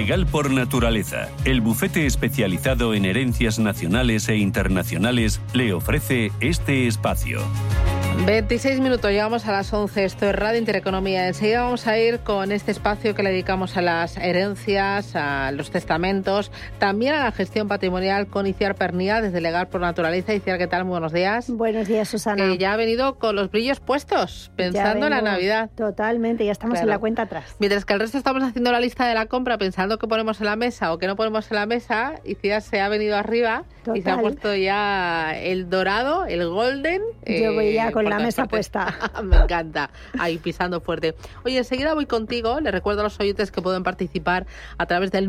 Legal por Naturaleza, el bufete especializado en herencias nacionales e internacionales, le ofrece este espacio. 26 minutos, llegamos a las 11, esto es Radio Intereconomía. Enseguida vamos a ir con este espacio que le dedicamos a las herencias, a los testamentos, también a la gestión patrimonial con Itziar Pernía, desde Legal por Naturaleza. Itziar, ¿qué tal? Muy buenos días. Buenos días, Susana. Que ya ha venido con los brillos puestos, pensando en la Navidad. Totalmente, ya estamos en la cuenta atrás. Mientras que el resto estamos haciendo la lista de la compra, pensando qué ponemos en la mesa o qué no ponemos en la mesa, Itziar se ha venido arriba. Y se ha puesto ya el dorado, el golden. Yo voy ya con la mesa puesta. Me encanta, ahí pisando fuerte. Oye, enseguida voy contigo. Les recuerdo a los oyentes que pueden participar a través del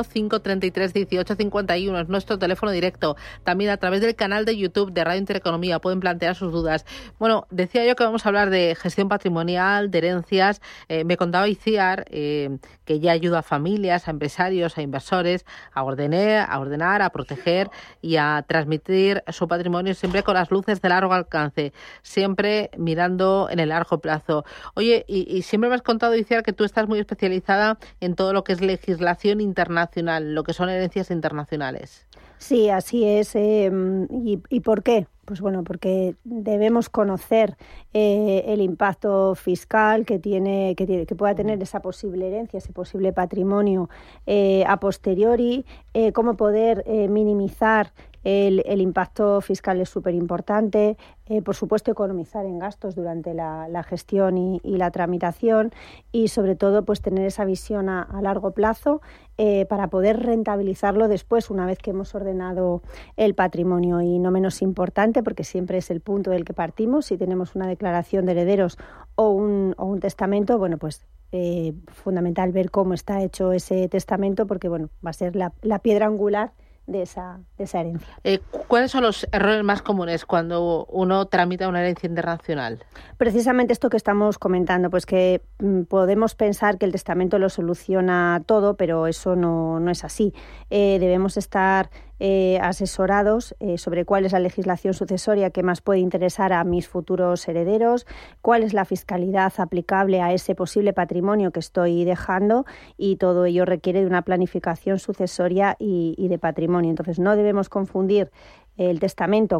915331851, es nuestro teléfono directo. También a través del canal de YouTube de Radio Intereconomía pueden plantear sus dudas. Bueno, decía yo que vamos a hablar de gestión patrimonial, de herencias. Me contaba Itziar que ya ayuda a familias, a empresarios, a inversores a ordenar, a proteger y a transmitir su patrimonio siempre con las luces de largo alcance, siempre mirando en el largo plazo. Oye, y siempre me has contado, Itziar, que tú estás muy especializada en todo lo que es legislación internacional, lo que son herencias internacionales. Sí, así es. ¿Y por qué? Pues bueno, porque debemos conocer el impacto fiscal que pueda tener esa posible herencia, ese posible patrimonio a posteriori, cómo poder minimizar el impacto fiscal es súper importante, por supuesto economizar en gastos durante la gestión y la tramitación y sobre todo pues tener esa visión a largo plazo para poder rentabilizarlo después una vez que hemos ordenado el patrimonio. Y no menos importante, porque siempre es el punto del que partimos, si tenemos una declaración de herederos o un testamento, bueno, pues fundamental ver cómo está hecho ese testamento, porque bueno, va a ser la piedra angular de esa herencia. ¿Cuáles son los errores más comunes cuando uno tramita una herencia internacional? Precisamente esto que estamos comentando, pues que podemos pensar que el testamento lo soluciona todo, pero eso no es así. Debemos estar asesorados sobre cuál es la legislación sucesoria que más puede interesar a mis futuros herederos, cuál es la fiscalidad aplicable a ese posible patrimonio que estoy dejando, y todo ello requiere de una planificación sucesoria y de patrimonio. Entonces no debemos confundir el testamento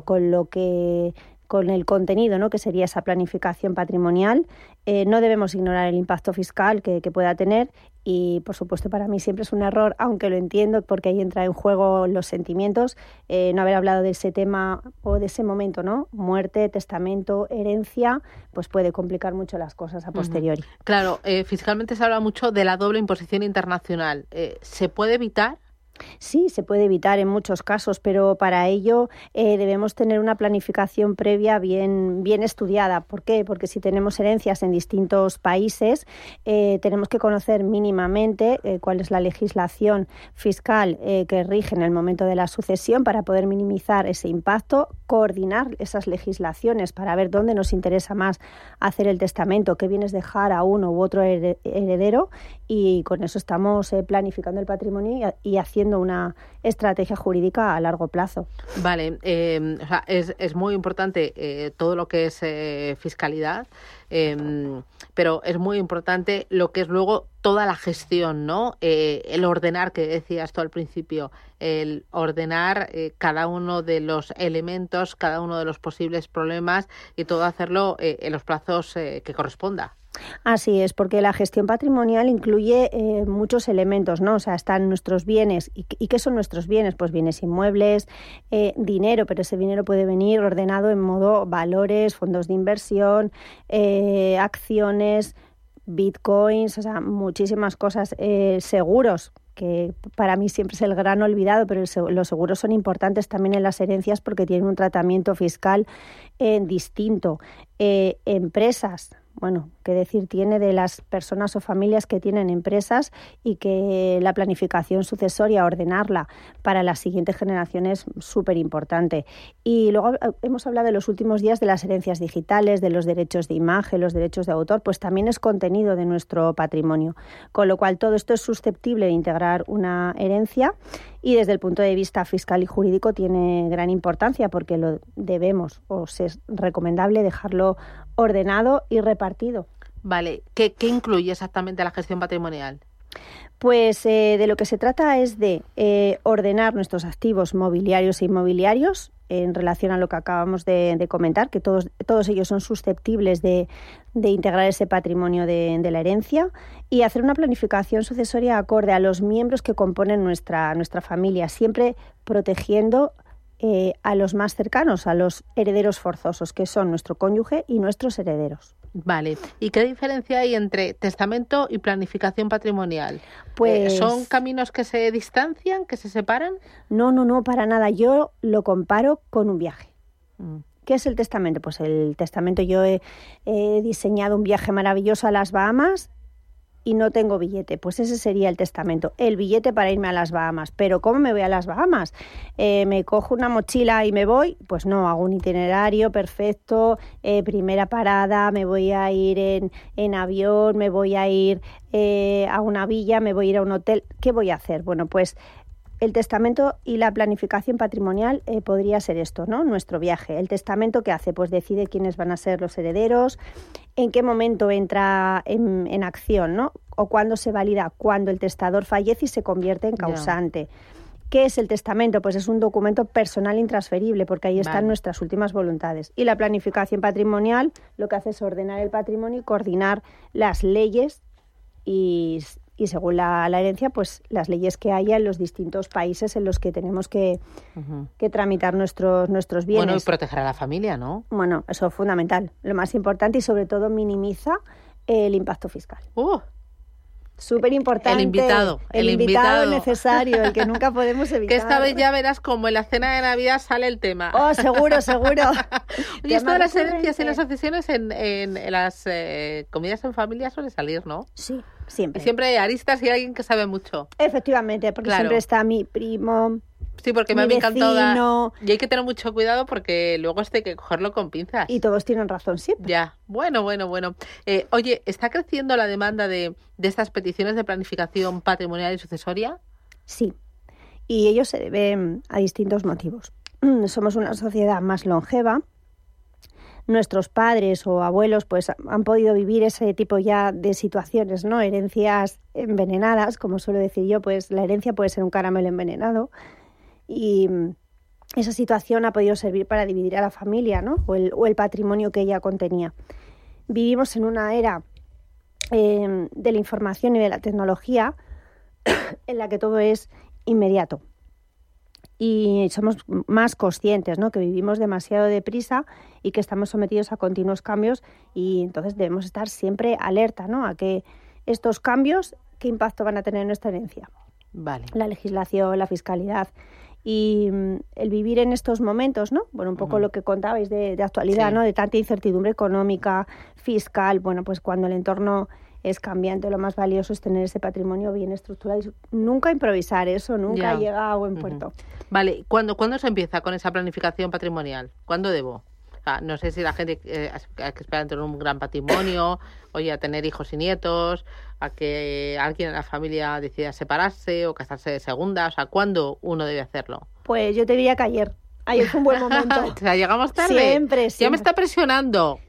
con el contenido, ¿no?, que sería esa planificación patrimonial. No debemos ignorar el impacto fiscal que pueda tener y, por supuesto, para mí siempre es un error, aunque lo entiendo, porque ahí entra en juego los sentimientos, no haber hablado de ese tema o de ese momento, ¿no? Muerte, testamento, herencia, pues puede complicar mucho las cosas a posteriori. Claro, fiscalmente se habla mucho de la doble imposición internacional. ¿Se puede evitar? Sí, se puede evitar en muchos casos, pero para ello debemos tener una planificación previa bien estudiada. ¿Por qué? Porque si tenemos herencias en distintos países, tenemos que conocer mínimamente cuál es la legislación fiscal que rige en el momento de la sucesión para poder minimizar ese impacto, coordinar esas legislaciones para ver dónde nos interesa más hacer el testamento, qué bienes dejar a uno u otro heredero, y con eso estamos planificando el patrimonio y haciendo una estrategia jurídica a largo plazo. Vale, o sea, es muy importante todo lo que es fiscalidad, pero es muy importante lo que es luego toda la gestión, ¿no? El ordenar, que decías tú al principio, el ordenar cada uno de los elementos, cada uno de los posibles problemas y todo hacerlo en los plazos que corresponda. Así es, porque la gestión patrimonial incluye muchos elementos, ¿no? O sea, están nuestros bienes. ¿Y qué son nuestros bienes? Pues bienes inmuebles, dinero, pero ese dinero puede venir ordenado en modo valores, fondos de inversión, acciones, bitcoins, o sea, muchísimas cosas, seguros, que para mí siempre es el gran olvidado, pero los seguros son importantes también en las herencias porque tienen un tratamiento fiscal distinto. Empresas, bueno, qué decir tiene de las personas o familias que tienen empresas y que la planificación sucesoria, ordenarla para las siguientes generaciones es súper importante. Y luego hemos hablado en los últimos días de las herencias digitales, de los derechos de imagen, los derechos de autor, pues también es contenido de nuestro patrimonio. Con lo cual todo esto es susceptible de integrar una herencia y desde el punto de vista fiscal y jurídico tiene gran importancia porque lo debemos o es recomendable dejarlo ordenado y repartido. Vale, ¿qué incluye exactamente la gestión patrimonial? Pues de lo que se trata es de ordenar nuestros activos mobiliarios e inmobiliarios en relación a lo que acabamos de comentar, que todos ellos son susceptibles de integrar ese patrimonio de la herencia, y hacer una planificación sucesoria acorde a los miembros que componen nuestra familia, siempre protegiendo a los más cercanos, a los herederos forzosos, que son nuestro cónyuge y nuestros herederos. Vale. ¿Y qué diferencia hay entre testamento y planificación patrimonial? Pues ¿Son caminos que se distancian, que se separan? No, para nada. Yo lo comparo con un viaje. ¿Qué es el testamento? Pues el testamento, yo he diseñado un viaje maravilloso a las Bahamas y no tengo billete, pues ese sería el testamento, el billete para irme a las Bahamas. Pero ¿cómo me voy a las Bahamas? ¿Me cojo una mochila y me voy? Pues no, hago un itinerario perfecto, primera parada, me voy a ir en avión, me voy a ir a una villa, me voy a ir a un hotel. ¿Qué voy a hacer? Bueno, pues el testamento y la planificación patrimonial podría ser esto, ¿no? Nuestro viaje. El testamento, ¿qué hace? Pues decide quiénes van a ser los herederos, en qué momento entra en acción, ¿no? O cuándo se valida, cuando el testador fallece y se convierte en causante. ¿Qué es el testamento? Pues es un documento personal intransferible, porque ahí están nuestras últimas voluntades. Y la planificación patrimonial lo que hace es ordenar el patrimonio y coordinar las leyes y según la herencia, pues las leyes que haya en los distintos países en los que tenemos que tramitar nuestros bienes. Bueno, y proteger a la familia, ¿no? Bueno, eso es fundamental. Lo más importante, y sobre todo minimiza el impacto fiscal. Súper importante. El invitado necesario, el que nunca podemos evitar. Que esta vez ya verás como en la cena de Navidad sale el tema. Oh, seguro. Y esto de las herencias y las sucesiones en las comidas en familia suele salir, ¿no? Sí, siempre. Siempre hay aristas y alguien que sabe mucho. Efectivamente, porque siempre está mi primo. Sí, porque me vecino, encantado. Y hay que tener mucho cuidado porque luego hay que cogerlo con pinzas. Y todos tienen razón siempre. Ya, bueno. Oye, ¿está creciendo la demanda de estas peticiones de planificación patrimonial y sucesoria? Sí, y ello se debe a distintos motivos. Somos una sociedad más longeva. Nuestros padres o abuelos pues han podido vivir ese tipo ya de situaciones, ¿no? Herencias envenenadas, como suelo decir yo, pues la herencia puede ser un caramelo envenenado. Y esa situación ha podido servir para dividir a la familia, ¿no? o el patrimonio que ella contenía. Vivimos en una era de la información y de la tecnología en la que todo es inmediato. Y somos más conscientes, ¿no? Que vivimos demasiado deprisa y que estamos sometidos a continuos cambios, y entonces debemos estar siempre alerta, ¿no? A que estos cambios, ¿qué impacto van a tener en nuestra herencia? Vale. La legislación, la fiscalidad. Y el vivir en estos momentos, ¿no? Bueno, un poco lo que contabais de actualidad, sí, ¿no? De tanta incertidumbre económica, fiscal. Bueno, pues cuando el entorno es cambiante, lo más valioso es tener ese patrimonio bien estructurado y nunca improvisar, eso nunca llega a buen puerto. Vale, ¿cuándo se empieza con esa planificación patrimonial? ¿Cuándo debo? No sé si la gente hay que esperar a tener un gran patrimonio, oye, a tener hijos y nietos, a que alguien en la familia decida separarse o casarse de segunda. O sea, ¿cuándo uno debe hacerlo? Pues yo te diría que ayer fue un buen momento. O sea, llegamos tarde. Siempre. Ya me está presionando.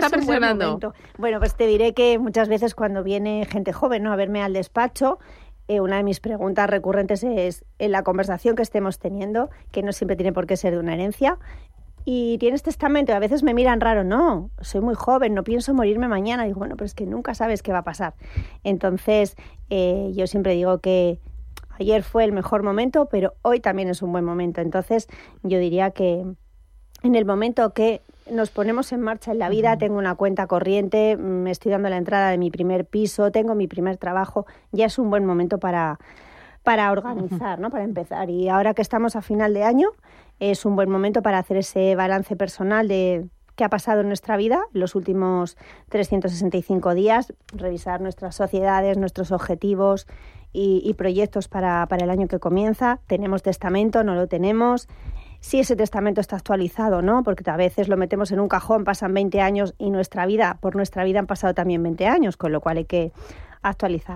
Bueno, pues te diré que muchas veces cuando viene gente joven, ¿no?, a verme al despacho, una de mis preguntas recurrentes es, en la conversación que estemos teniendo, que no siempre tiene por qué ser de una herencia, ¿y tienes testamento? Y a veces me miran raro. No, soy muy joven, no pienso morirme mañana. Digo, bueno, pero es que nunca sabes qué va a pasar. Entonces, yo siempre digo que ayer fue el mejor momento, pero hoy también es un buen momento. Entonces, yo diría que en el momento que nos ponemos en marcha en la vida, tengo una cuenta corriente, me estoy dando la entrada de mi primer piso, tengo mi primer trabajo, ya es un buen momento para organizar, ¿no? Para empezar. Y ahora que estamos a final de año, es un buen momento para hacer ese balance personal de qué ha pasado en nuestra vida los últimos 365 días, revisar nuestras sociedades, nuestros objetivos y proyectos para el año que comienza. ¿Tenemos testamento? ¿No lo tenemos? Si ese testamento está actualizado, ¿no? Porque a veces lo metemos en un cajón, pasan 20 años y por nuestra vida han pasado también 20 años, con lo cual hay que actualizarlo.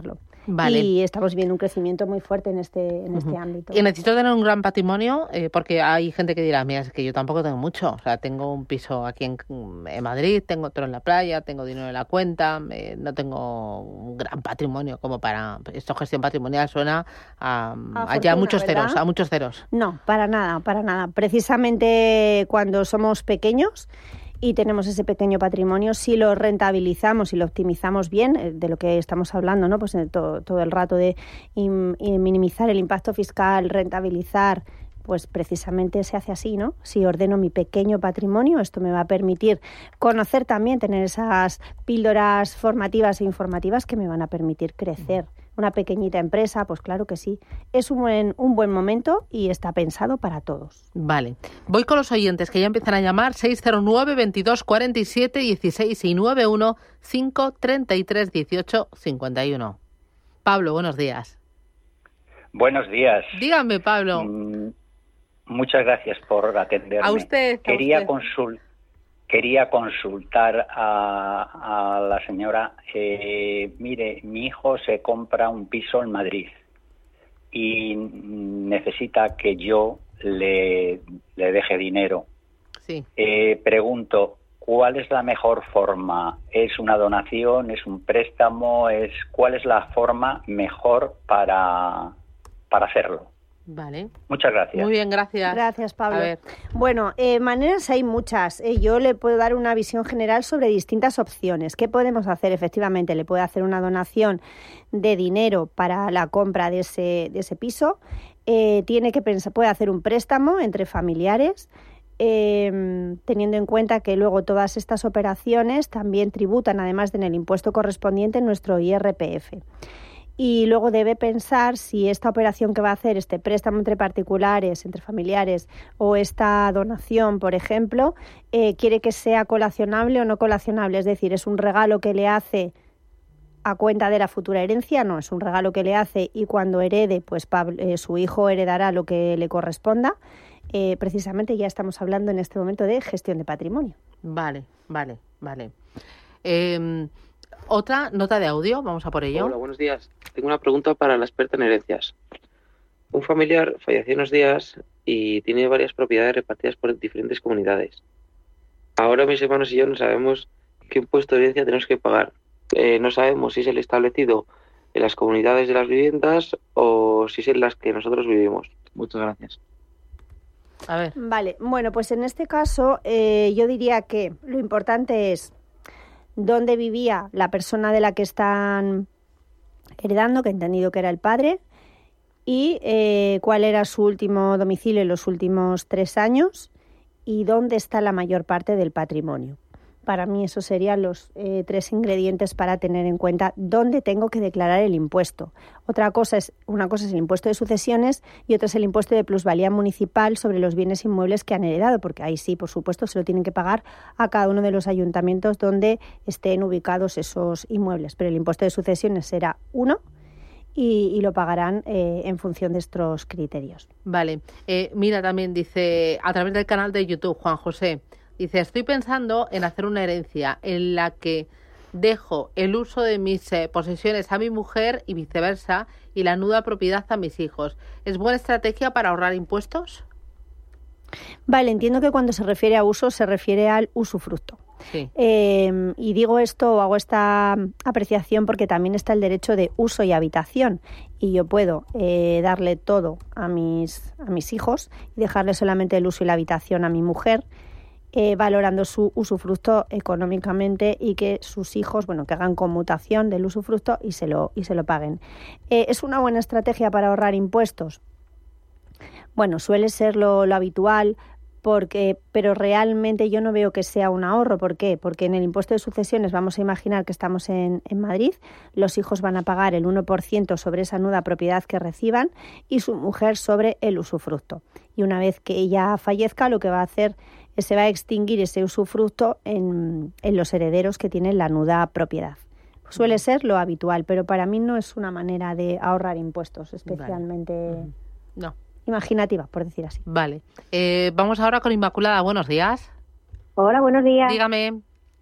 Vale. Y estamos viendo un crecimiento muy fuerte en este ámbito. Y necesito tener un gran patrimonio, porque hay gente que dirá, mira, es que yo tampoco tengo mucho. O sea, tengo un piso aquí en Madrid, tengo otro en la playa, tengo dinero en la cuenta, no tengo un gran patrimonio como para... Esto, gestión patrimonial, suena a ya muchos ¿verdad? ceros, a muchos ceros. No, para nada, para nada. Precisamente cuando somos pequeños y tenemos ese pequeño patrimonio, si lo rentabilizamos y lo optimizamos bien, de lo que estamos hablando, ¿no? Pues todo el rato de minimizar el impacto fiscal, rentabilizar, pues precisamente se hace así, ¿no? Si ordeno mi pequeño patrimonio, esto me va a permitir conocer también, tener esas píldoras formativas e informativas que me van a permitir crecer. Una pequeñita empresa, pues claro que sí. Es un buen momento y está pensado para todos. Vale. Voy con los oyentes que ya empiezan a llamar. 609 22 47 16 y 91 533 18 51. Pablo, buenos días. Buenos días. Dígame, Pablo. Muchas gracias por atenderme. A usted. Quería consultar a la señora. Mire, mi hijo se compra un piso en Madrid y necesita que yo le deje dinero. Sí. Pregunto, ¿cuál es la mejor forma? ¿Es una donación? ¿Es un préstamo? ¿Cuál es la forma mejor para hacerlo? Vale. Muchas gracias. Muy bien, gracias. Gracias, Pablo. A ver. Bueno, maneras hay muchas. Yo le puedo dar una visión general sobre distintas opciones. ¿Qué podemos hacer? Efectivamente, le puede hacer una donación de dinero para la compra de ese piso. Puede hacer un préstamo entre familiares, teniendo en cuenta que luego todas estas operaciones también tributan, además de en el impuesto correspondiente, en nuestro IRPF. Y luego debe pensar si esta operación que va a hacer, este préstamo entre particulares, entre familiares, o esta donación, por ejemplo, quiere que sea colacionable o no colacionable. Es decir, ¿es un regalo que le hace a cuenta de la futura herencia? No, es un regalo que le hace y cuando herede, pues su hijo heredará lo que le corresponda. Precisamente ya estamos hablando en este momento de gestión de patrimonio. Vale. Otra nota de audio, vamos a por ello. Hola, buenos días. Tengo una pregunta para la experta en herencias. Un familiar falleció unos días y tiene varias propiedades repartidas por diferentes comunidades. Ahora mis hermanos y yo no sabemos qué impuesto de herencia tenemos que pagar. No sabemos si es el establecido en las comunidades de las viviendas o si es en las que nosotros vivimos. Muchas gracias. A ver. Vale, bueno, pues en este caso yo diría que lo importante es dónde vivía la persona de la que están heredando, que he entendido que era el padre, y cuál era su último domicilio en los últimos 3 años y dónde está la mayor parte del patrimonio. Para mí esos serían los 3 ingredientes para tener en cuenta dónde tengo que declarar el impuesto. Una cosa es el impuesto de sucesiones y otra es el impuesto de plusvalía municipal sobre los bienes inmuebles que han heredado, porque ahí sí, por supuesto, se lo tienen que pagar a cada uno de los ayuntamientos donde estén ubicados esos inmuebles. Pero el impuesto de sucesiones será uno y lo pagarán en función de estos criterios. Vale. Mira, también dice, a través del canal de YouTube, Juan José, dice, estoy pensando en hacer una herencia en la que dejo el uso de mis posesiones a mi mujer y viceversa y la nuda propiedad a mis hijos. ¿Es buena estrategia para ahorrar impuestos? Vale, entiendo que cuando se refiere a uso se refiere al usufructo. Sí. Y digo esto o hago esta apreciación porque también está el derecho de uso y habitación y yo puedo darle todo a mis hijos y dejarle solamente el uso y la habitación a mi mujer, valorando su usufructo económicamente y que sus hijos, que hagan conmutación del usufructo y se lo paguen. ¿Es una buena estrategia para ahorrar impuestos? Bueno, suele ser lo habitual, pero realmente yo no veo que sea un ahorro. ¿Por qué? Porque en el impuesto de sucesiones vamos a imaginar que estamos en Madrid, los hijos van a pagar el 1% sobre esa nuda propiedad que reciban y su mujer sobre el usufructo. Y una vez que ella fallezca, lo que va a hacer es se va a extinguir ese usufructo en los herederos que tienen la nuda propiedad. Suele ser lo habitual, pero para mí no es una manera de ahorrar impuestos especialmente imaginativa, por decir así. Vale. Vamos ahora con Inmaculada. Buenos días. Hola, buenos días. Dígame.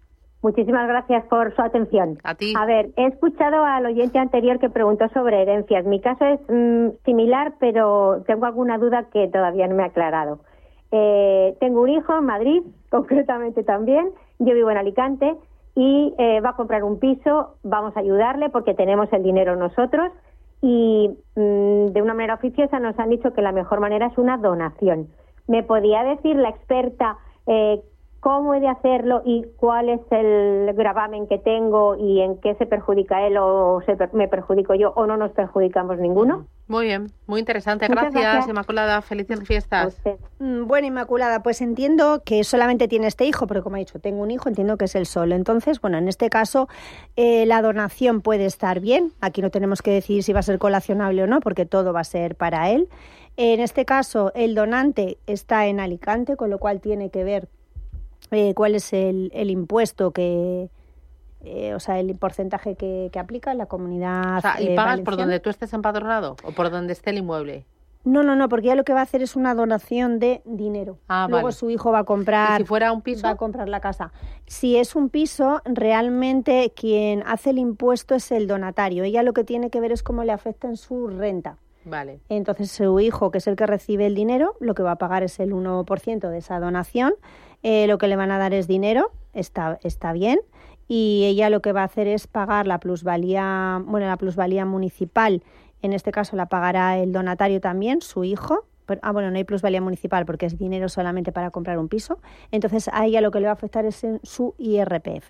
Muchísimas gracias por su atención. A ti. A ver, he escuchado al oyente anterior que preguntó sobre herencias. Mi caso es similar, pero tengo alguna duda que todavía no me ha aclarado. Tengo un hijo en Madrid, concretamente también. Yo vivo en Alicante y va a comprar un piso. Vamos a ayudarle porque tenemos el dinero nosotros y de una manera oficiosa nos han dicho que la mejor manera es una donación. ¿Me podía decir la experta cómo he de hacerlo y cuál es el gravamen que tengo y en qué se perjudica él o me perjudico yo o no nos perjudicamos ninguno? Muy bien, muy interesante. Muchas gracias. Inmaculada. Felices fiestas. Bueno, Inmaculada, pues entiendo que solamente tiene este hijo, porque como ha dicho, tengo un hijo, entiendo que es el solo. Entonces, bueno, en este caso la donación puede estar bien. Aquí no tenemos que decidir si va a ser colacionable o no, porque todo va a ser para él. En este caso, el donante está en Alicante, con lo cual tiene que ver cuál es el impuesto que... o sea, el porcentaje que aplica en la comunidad. O sea, ¿y pagas valenciana por donde tú estés empadronado o por donde esté el inmueble? No, porque ya lo que va a hacer es una donación de dinero. Luego vale. Su hijo va a comprar... ¿Y si fuera un piso? Va a comprar la casa. Si es un piso, realmente quien hace el impuesto es el donatario. Ella lo que tiene que ver es cómo le afecta en su renta. Vale. Entonces, su hijo, que es el que recibe el dinero, lo que va a pagar es el 1% de esa donación. Lo que le van a dar es dinero, está bien. Y ella lo que va a hacer es pagar la plusvalía municipal. En este caso la pagará el donatario también, su hijo. No hay plusvalía municipal porque es dinero solamente para comprar un piso. Entonces a ella lo que le va a afectar es en su IRPF.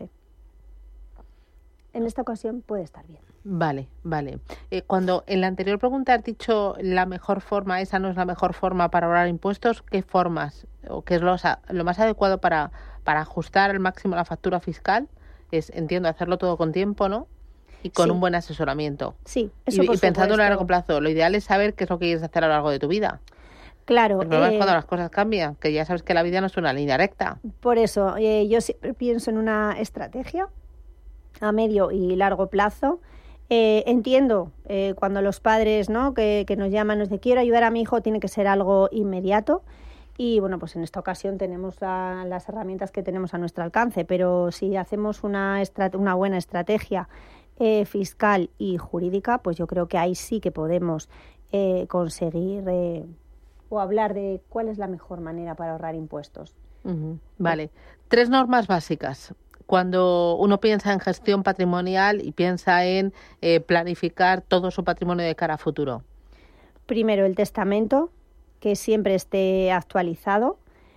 En esta ocasión puede estar bien. Vale. Cuando en la anterior pregunta has dicho la mejor forma, esa no es la mejor forma para ahorrar impuestos, ¿qué formas o qué es lo más adecuado para ajustar al máximo la factura fiscal? Entiendo, hacerlo todo con tiempo, ¿no? Y con un buen asesoramiento. Sí, eso y pensando en a largo plazo. Lo ideal es saber qué es lo que quieres hacer a lo largo de tu vida. Claro. El problema es cuando las cosas cambian, que ya sabes que la vida no es una línea recta. Por eso, yo siempre pienso en una estrategia a medio y largo plazo. Entiendo cuando los padres, ¿no?, que nos llaman, nos dicen quiero ayudar a mi hijo, tiene que ser algo inmediato. Y bueno, pues en esta ocasión tenemos las herramientas que tenemos a nuestro alcance, pero si hacemos una buena estrategia fiscal y jurídica, pues yo creo que ahí sí que podemos conseguir o hablar de cuál es la mejor manera para ahorrar impuestos. Uh-huh. Vale. 3 normas básicas. Cuando uno piensa en gestión patrimonial y piensa en planificar todo su patrimonio de cara a futuro. Primero, el testamento, que siempre esté actualizado.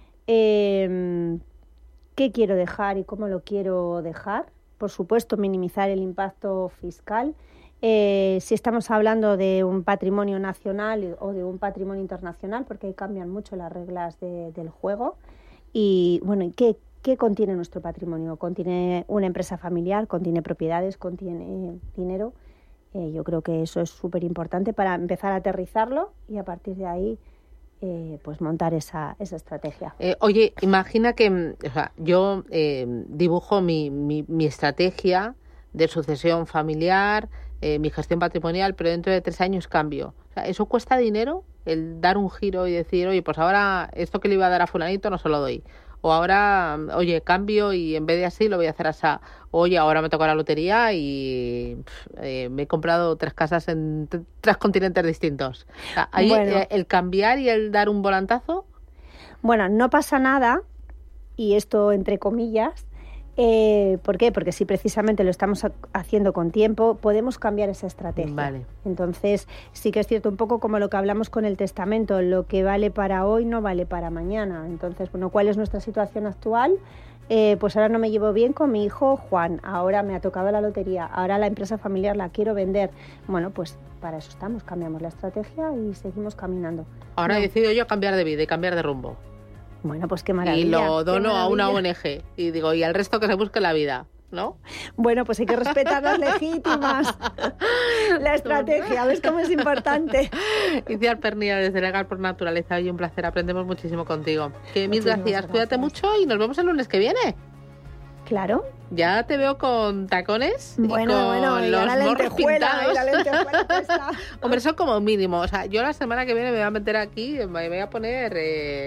¿Qué quiero dejar y cómo lo quiero dejar? Por supuesto, minimizar el impacto fiscal. Si estamos hablando de un patrimonio nacional o de un patrimonio internacional, porque ahí cambian mucho las reglas del juego. Y bueno, ¿qué contiene nuestro patrimonio? Contiene una empresa familiar, contiene propiedades, contiene dinero. Yo creo que eso es súper importante para empezar a aterrizarlo y a partir de ahí pues montar esa estrategia. Oye, imagina que yo dibujo mi estrategia de sucesión familiar, mi gestión patrimonial, pero dentro de 3 años cambio. O sea, ¿eso cuesta dinero? El dar un giro y decir, oye, pues ahora esto que le iba a dar a fulanito no se lo doy. O ahora, oye, cambio y en vez de así lo voy a hacer así. Oye, ahora me toca la lotería y me he comprado 3 casas en 3 continentes distintos. Ahí, el cambiar y el dar un volantazo. Bueno, no pasa nada, y esto entre comillas. ¿Por qué? Porque si precisamente lo estamos haciendo con tiempo, podemos cambiar esa estrategia. Vale. Entonces, sí que es cierto, un poco como lo que hablamos con el testamento, lo que vale para hoy no vale para mañana. Entonces, bueno, ¿cuál es nuestra situación actual? Pues ahora no me llevo bien con mi hijo Juan, ahora me ha tocado la lotería, ahora la empresa familiar la quiero vender. Bueno, pues para eso estamos, cambiamos la estrategia y seguimos caminando. Ahora decido yo cambiar de vida y cambiar de rumbo. Bueno, pues qué maravilla. Y lo dono a una ONG. Y digo, y al resto que se busque la vida, ¿no? Bueno, pues hay que respetar las legítimas. La estrategia, ¿ves cómo es importante? Iciar Pernilla, desde Legal por Naturaleza. Hoy un placer, aprendemos muchísimo contigo. Mil gracias. Cuídate mucho y nos vemos el lunes que viene. Claro. Ya te veo con tacones bueno, y con los morros pintados. La lentejuela puesta. Hombre, eso como mínimo. O sea, yo la semana que viene me voy a meter aquí, me voy a poner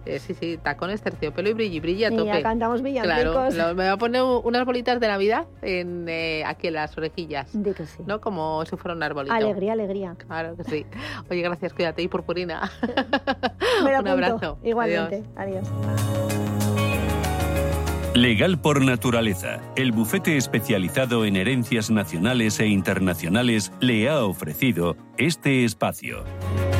Sí, tacones, terciopelo y brilli a tope. Y ya cantamos villancicos. Claro, me voy a poner unas bolitas de Navidad aquí en las orejillas. Di que sí. ¿No? Como si fuera un arbolito. Alegría. Claro que sí. Oye, gracias, cuídate y purpurina. Me lo Un apunto. abrazo. Igualmente. Adiós. Legal por Naturaleza, el bufete especializado en herencias nacionales e internacionales, le ha ofrecido este espacio.